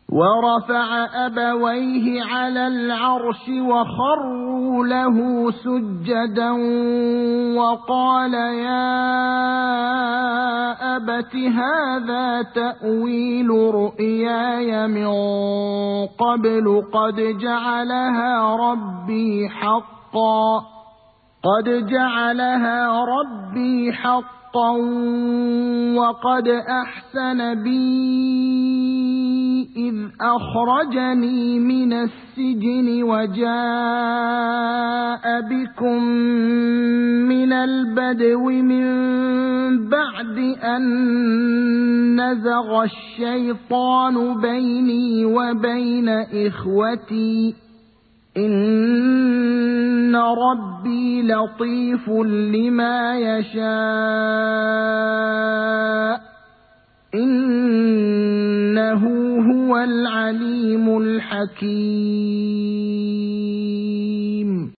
ورفع أبويه على العرش وخروا له سجدا وقال يا أبت هذا تأويل رؤياي من قبل قد جعلها ربي حقا وقد أحسن بي إذ أخرجني من السجن وجاء بكم من البدو من بعد أن نزغ الشيطان بيني وبين إخوتي إن ربي لطيف لما يشاء إنه هو العليم الحكيم